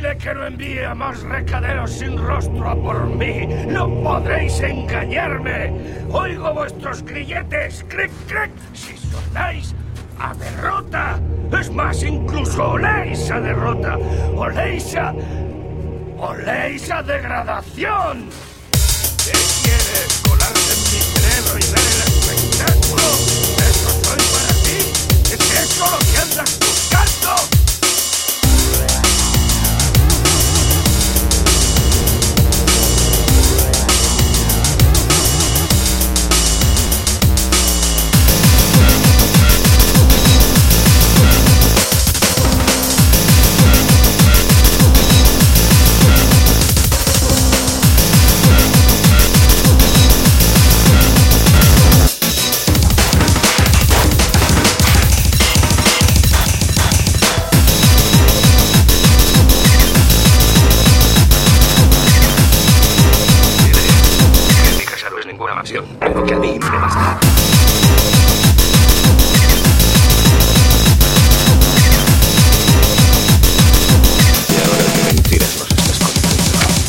Dile que no envíe a más recaderos sin rostro a por mí. No podréis engañarme. Oigo vuestros grilletes. ¡Cric, cric! Si sonáis a derrota. Es más, incluso oléis a derrota. Oléis a degradación. ¿Qué quieres? ¿Colarte en mi cerebro y ver el espectáculo? ¿Eso soy para ti? ¿Es eso lo que andas buscando? Pero que a mí me basta. Y ahora qué mentiras nos estás contando.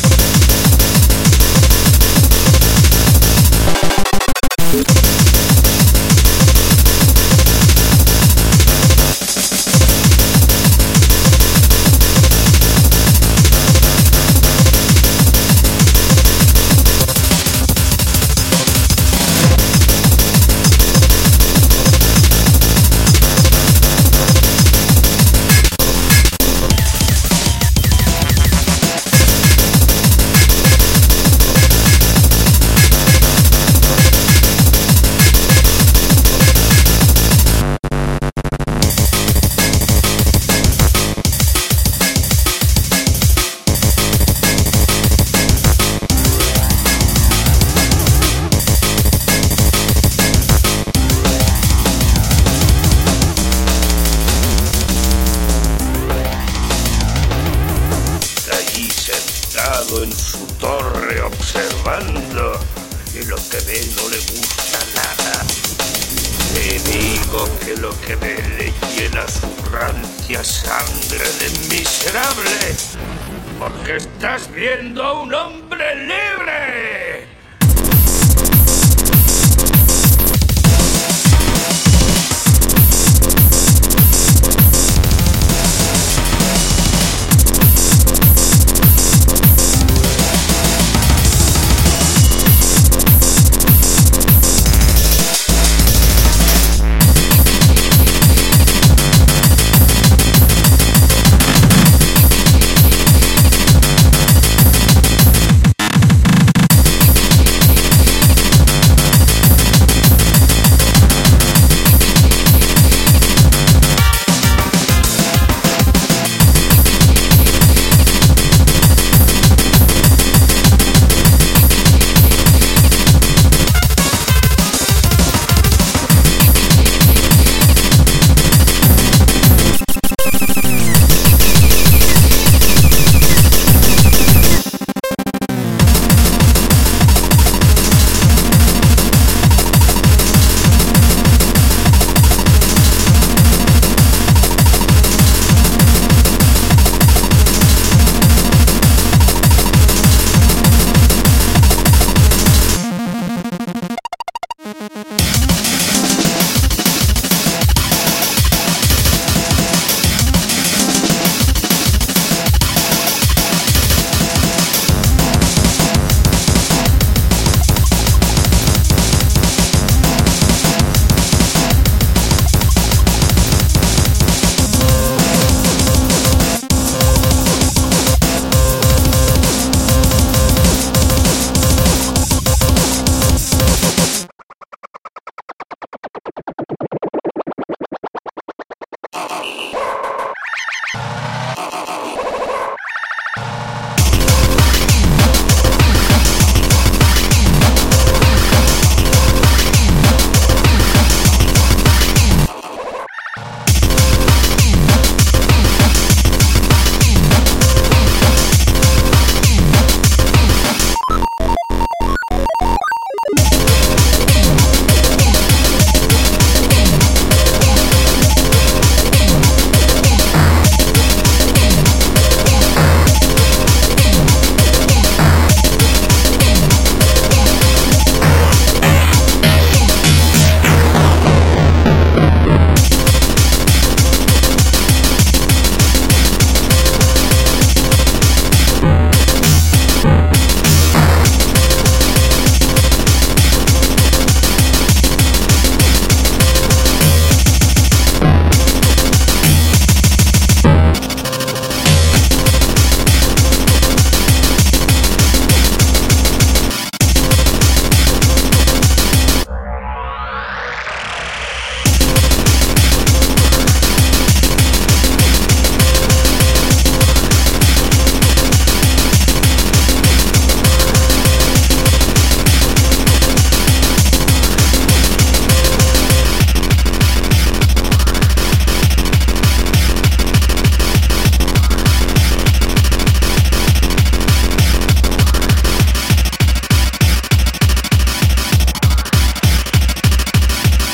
En su torre observando, y lo que ve no le gusta nada. Le digo que lo que ve le llena su rancia sangre de miserable, porque estás viendo a un hombre libre.